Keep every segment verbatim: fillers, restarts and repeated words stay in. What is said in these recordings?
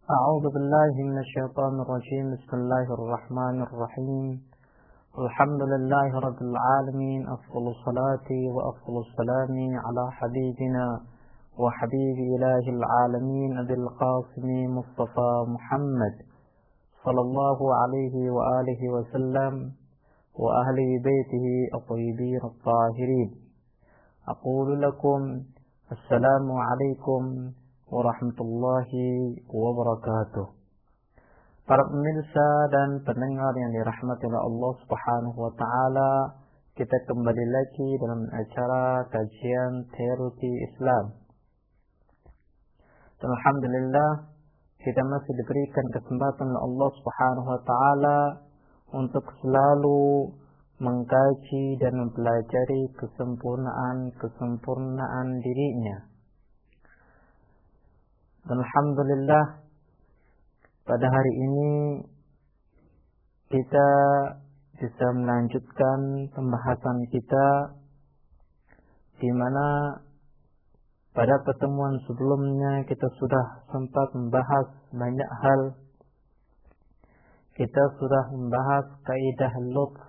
أعوذ بالله من الشيطان الرجيم. بسم الله الرحمن الرحيم. الحمد لله رب العالمين. أفضل الصلاة وأفضل السلام على حبيبنا وحبيب إله العالمين أبي القاسم مصطفى محمد صلى الله عليه وآله وسلم وأهل بيته الطيبين الطاهرين. أقول لكم السلام عليكم warahmatullahi wabarakatuh. Para pemirsa dan pendengar yang dirahmati oleh Allah Subhanahu wa taala, kita kembali lagi dalam acara kajian teologi Islam. Dan alhamdulillah kita masih diberikan kesempatan oleh Allah Subhanahu wa taala untuk selalu mengkaji dan mempelajari kesempurnaan-kesempurnaan dirinya. Dan alhamdulillah pada hari ini kita bisa melanjutkan pembahasan kita, di mana pada pertemuan sebelumnya kita sudah sempat membahas banyak hal. Kita sudah membahas kaidah lutf,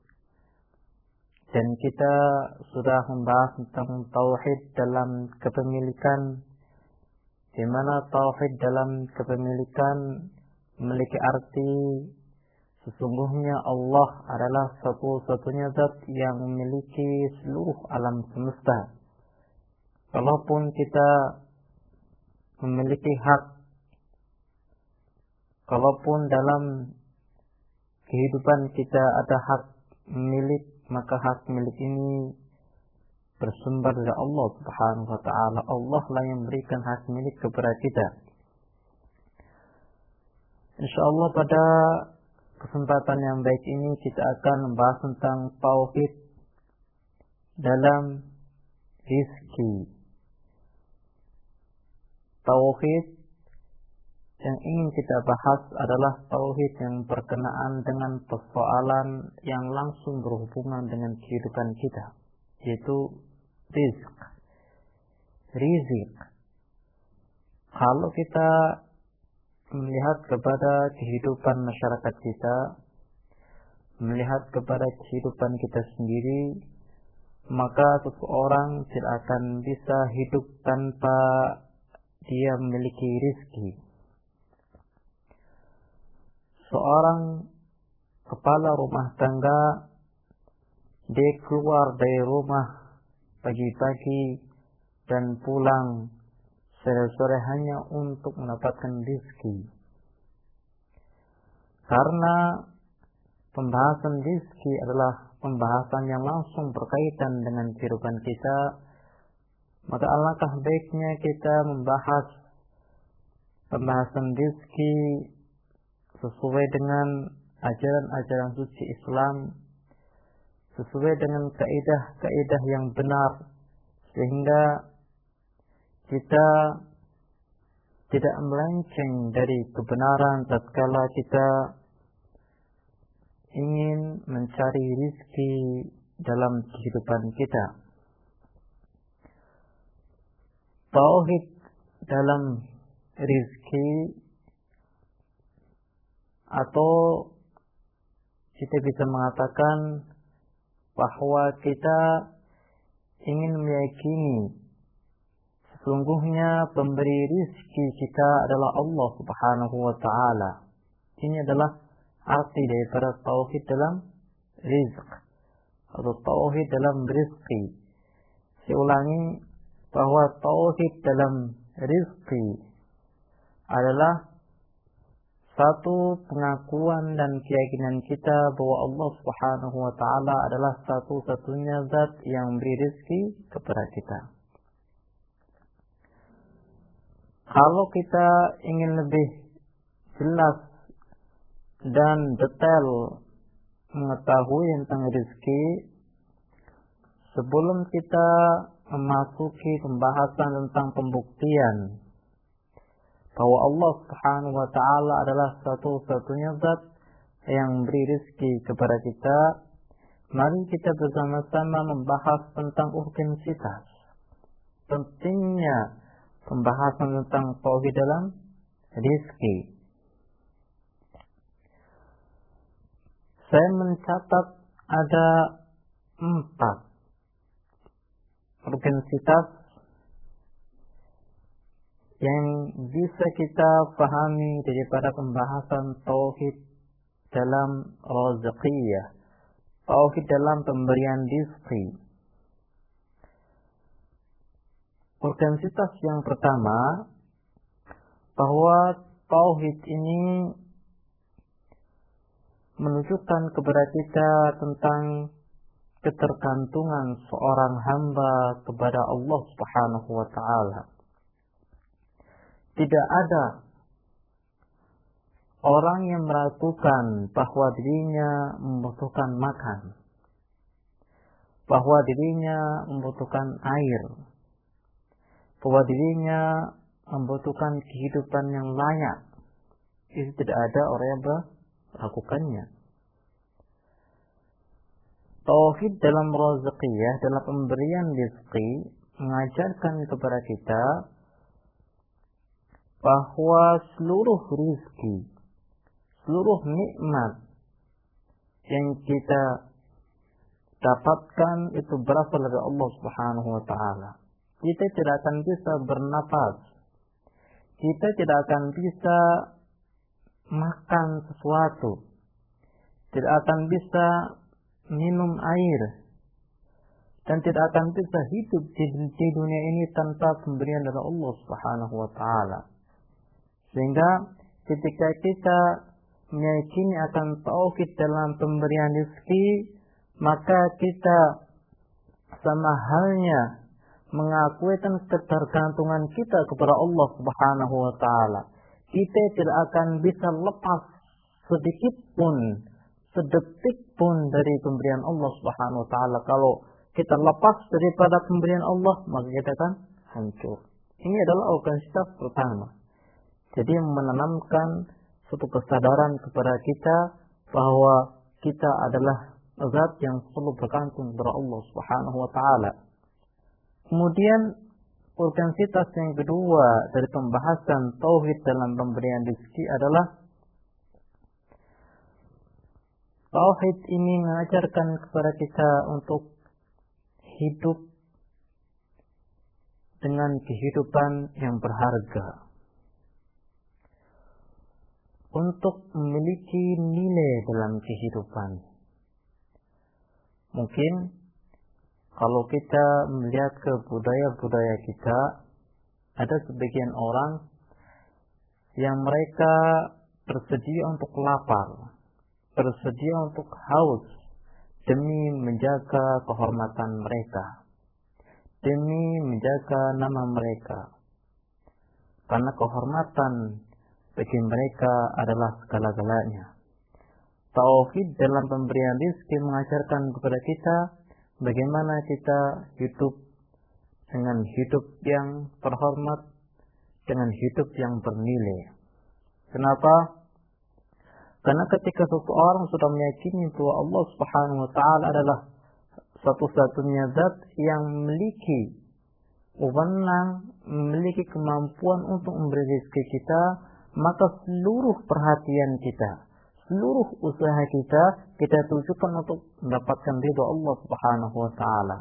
dan kita sudah membahas tentang tauhid dalam kepemilikan, di mana tauhid dalam kepemilikan memiliki arti sesungguhnya Allah adalah satu-satunya zat yang memiliki seluruh alam semesta. Kalaupun kita memiliki hak, kalaupun dalam kehidupan kita ada hak milik, maka hak milik ini bersumber dari Allah Subhanahu wa taala. Allah lah yang memberikan hak milik kepada kita. Insyaallah pada kesempatan yang baik ini kita akan membahas tentang tauhid dalam rizki. Tauhid yang ingin kita bahas adalah tauhid yang berkenaan dengan persoalan yang langsung berhubungan dengan kehidupan kita, yaitu rizq, rizik. Kalau kita melihat kepada kehidupan masyarakat kita, melihat kepada kehidupan kita sendiri, maka seseorang tidak akan bisa hidup tanpa dia memiliki rizki. Seorang kepala rumah tangga, dia keluar dari rumah pagi-pagi dan pulang sore-sore hanya untuk mendapatkan rezeki. Karena pembahasan rezeki adalah pembahasan yang langsung berkaitan dengan kehidupan kita, maka alangkah baiknya kita membahas pembahasan rezeki sesuai dengan ajaran-ajaran suci Islam, sesuai dengan kaidah-kaidah yang benar, sehingga kita tidak melenceng dari kebenaran tatkala kita ingin mencari rizki dalam kehidupan kita. Tauhid dalam rizki, atau kita bisa mengatakan bahwa kita ingin meyakini sesungguhnya pemberi rizki kita adalah Allah Subhanahu wa taala. Ini adalah arti daripada tauhid dalam rizq atau tauhid dalam rizki. Saya ulangi bahwa tauhid dalam rizki adalah satu pengakuan dan keyakinan kita bahwa Allah Subhanahu wa taala adalah satu-satunya zat yang memberi rezeki kepada kita. Kalau kita ingin lebih jelas dan detail mengetahui tentang rezeki, sebelum kita memasuki pembahasan tentang pembuktian bahwa Allah Subhanahu wa taala adalah satu-satunya zat yang memberi rezeki kepada kita, mari kita bersama-sama membahas tentang urgensitas, pentingnya pembahasan tentang tauhid dalam rizki. Saya mencatat ada empat intensitas yang bisa kita pahami daripada pembahasan tauhid dalam razqiyah, tauhid dalam pemberian rizki. Intensitas yang pertama, bahwa tauhid ini menunjukkan kepada kita tentang ketergantungan seorang hamba kepada Allah Subhanahu wa taala. Tidak ada orang yang meragukan bahwa dirinya membutuhkan makan, bahwa dirinya membutuhkan air, bahwa dirinya membutuhkan kehidupan yang layak. Itu tidak ada orang yang melakukannya. Tauhid dalam razqiyah, dalam pemberian rezeki, mengajarkan kepada kita bahwa seluruh rezeki, seluruh nikmat yang kita dapatkan itu berasal dari Allah Subhanahu wa taala. Kita tidak akan bisa bernapas, kita tidak akan bisa makan sesuatu, tidak akan bisa minum air, dan tidak akan bisa hidup di, di dunia ini tanpa pemberian dari Allah Subhanahu wa taala. Sehingga ketika kita meyakini akan tauhid dalam pemberian rezeki, maka kita sama halnya mengakui tentang ketergantungan kita kepada Allah Subhanahu wa taala. Kita tidak akan bisa lepas sedikit pun, sedetik pun dari pemberian Allah Subhanahu wa taala. Kalau kita lepas daripada pemberian Allah, maka kita akan hancur. Ini adalah intensitas pertama. Jadi menanamkan suatu kesadaran kepada kita bahwa kita adalah zat yang selalu bergantung kepada Allah Subhanahu wa taala. Kemudian intensitas yang kedua dari pembahasan tauhid dalam pemberian rezeki adalah tauhid ini mengajarkan kepada kita untuk hidup dengan kehidupan yang berharga, untuk memiliki nilai dalam kehidupan. Mungkin kalau kita melihat ke budaya-budaya kita, ada sebagian orang yang mereka bersedia untuk lapar, bersedia untuk haus demi menjaga kehormatan mereka, demi menjaga nama mereka. Karena kehormatan bagi mereka adalah segala-galanya. Tauhid dalam pemberian rezeki mengajarkan kepada kita bagaimana kita hidup dengan hidup yang terhormat, dengan hidup yang bernilai. Kenapa? Karena ketika seseorang sudah meyakini bahwa Allah Subhanahu wa taala adalah satu-satunya zat yang memiliki wewenang, memiliki kemampuan untuk memberi rezeki kita, maka seluruh perhatian kita, seluruh usaha kita, kita tujukan untuk mendapatkan ridha Allah Subhanahu wa taala.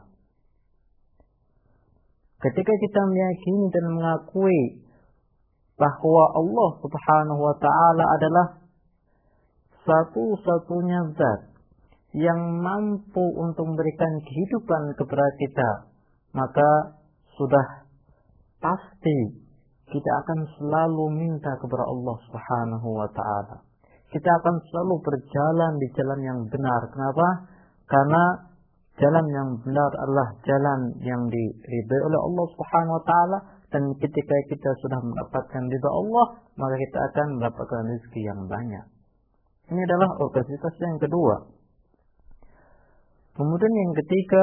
Ketika kita meyakini dan mengakui bahwa Allah Subhanahu wa taala adalah satu-satunya zat yang mampu untuk memberikan kehidupan kepada kita, maka sudah pasti kita akan selalu minta kepada Allah Subhanahu wa taala. Kita akan selalu berjalan di jalan yang benar. Kenapa? Karena jalan yang benar adalah jalan yang diridhai oleh Allah Subhanahu wa taala, dan ketika kita sudah mendapatkan ridha Allah, maka kita akan mendapatkan rezeki yang banyak. Ini adalah intensitas yang kedua. Kemudian yang ketiga,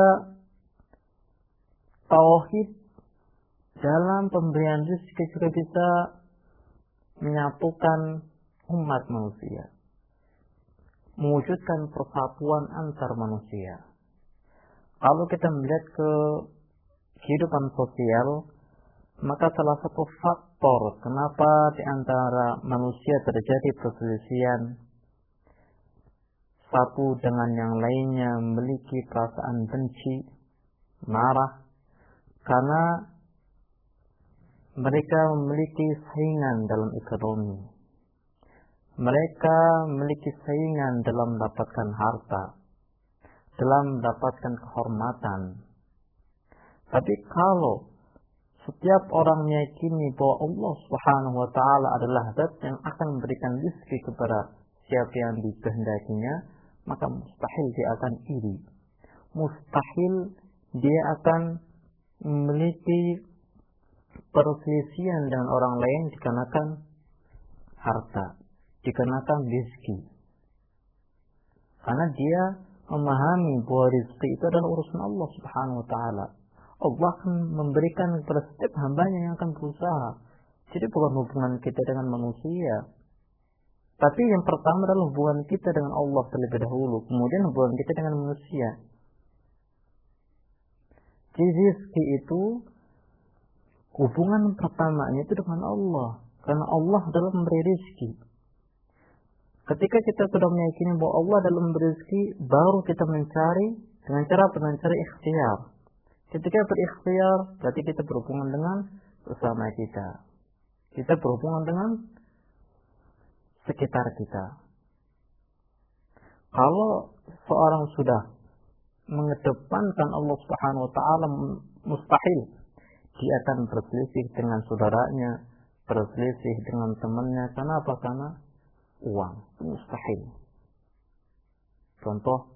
tauhid dalam pemberian rezeki juga bisa menyatukan umat manusia, mewujudkan persatuan antar manusia. Kalau kita melihat ke kehidupan sosial, Maka salah satu faktor kenapa di antara manusia terjadi perselisihan satu dengan yang lainnya memiliki perasaan benci, marah, karena mereka memiliki saingan dalam ekonomi. Mereka memiliki saingan dalam mendapatkan harta, dalam mendapatkan kehormatan. Tapi kalau setiap orang meyakini bahwa Allah Subhanahu wa taala adalah zat yang akan memberikan rezeki kepada siapa yang dikehendakinya, maka mustahil dia akan iri. Mustahil dia akan memiliki perselisihan dengan orang lain dikarenakan harta, dikarenakan rezeki. Karena dia memahami bahwa rezeki itu adalah urusan Allah Subhanahu wa taala. Allah akan memberikan kepada setiap hambanya yang akan berusaha. Jadi bukan hubungan kita dengan manusia. Tapi yang pertama adalah hubungan kita dengan Allah terlebih dahulu. Kemudian hubungan kita dengan manusia. Jadi rezeki itu hubungan pertamanya itu dengan Allah. Karena Allah adalah memberi rezeki. Ketika kita sudah meyakini bahwa Allah adalah memberi rezeki, baru kita mencari dengan cara mencari ikhtiar. Ketika berikhtiar, berarti kita berhubungan dengan sesama kita. Kita berhubungan dengan sekitar kita. Kalau seorang sudah mengedepankan Allah Subhanahu wa taala, mustahil dia akan berselisih dengan saudaranya, berselisih dengan temannya. Karena apa? Karena uang. Mustahil. Contoh,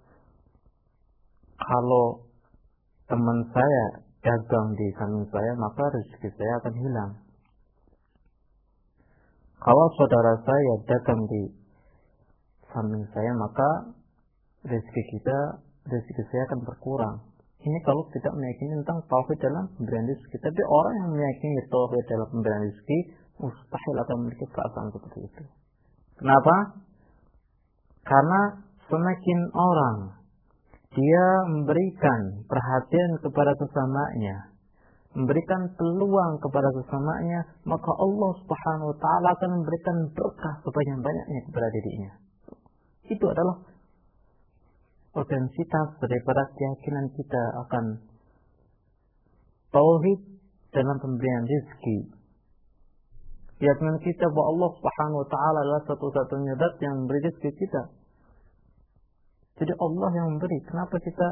kalau teman saya dagang di samping saya, maka rezeki saya akan hilang. Kalau saudara saya dagang di samping saya, maka rezeki kita, rezeki saya akan berkurang. Ini kalau tidak meyakini tentang tauhid dalam pemberian rezeki. Tapi orang yang meyakini tauhid dalam pemberian rezeki, mustahil akan memiliki perasaan seperti itu. Kenapa? Karena semakin orang dia memberikan perhatian kepada sesamanya, memberikan peluang kepada sesamanya, maka Allah Subhanahu wa taala akan memberikan berkah sebanyak-banyaknya kepada dirinya. Itu adalah intensitas daripada keyakinan kita akan tauhid dalam pemberian rezeki. Keyakinan kita bahwa Allah Subhanahu wa taala adalah satu-satunya zat yang memberi rezeki kita. Jadi Allah yang memberi. Kenapa kita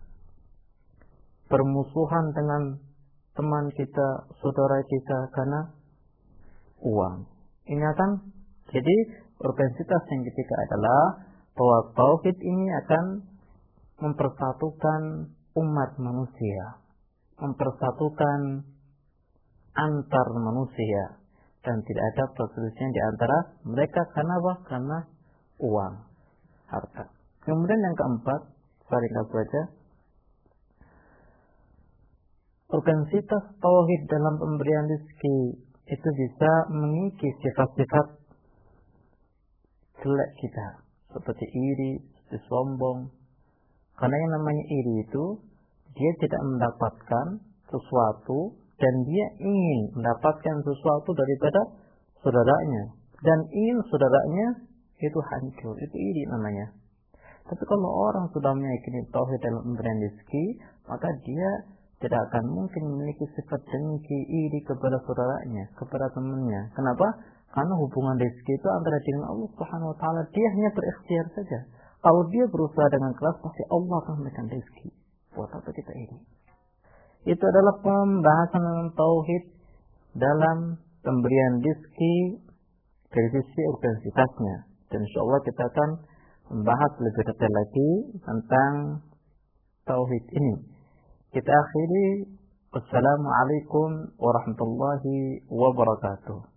bermusuhan dengan teman kita, saudara kita karena uang? Ingatan. Jadi intensitas yang ketiga adalah bahwa tauhid ini akan mempersatukan umat manusia, mempersatukan antar manusia, dan tidak ada perselisihan di antara mereka. Karena apa? Karena uang, harta. Kemudian yang keempat, singkat saja, intensitas tauhid dalam pemberian rezeki itu bisa mengikis sifat-sifat jelek kita, seperti iri, seperti sombong. Karena yang namanya iri itu, dia tidak mendapatkan sesuatu dan dia ingin mendapatkan sesuatu daripada saudaranya, dan ingin saudaranya itu hancur. Itu iri namanya. Tapi kalau orang sudah meyakini tauhid dalam pemberian rezeki, maka dia tidak akan mungkin memiliki sifat dengki, iri kepada saudaranya, kepada temannya. Kenapa? Karena hubungan rezeki itu antara dia dengan Allah Subhanahu wa taala. Dia hanya berikhtiar saja. Kalau dia berusaha dengan keras, pasti Allah akan memberikan rezeki. Buat apa kita iri? Itu adalah pembahasan tentang tauhid dalam pemberian rezeki dari sisi intensitasnya. Dan insyaallah kita akan membahas lebih detail lagi tentang tauhid ini. Kita akhiri. Wassalamualaikum warahmatullahi wabarakatuh.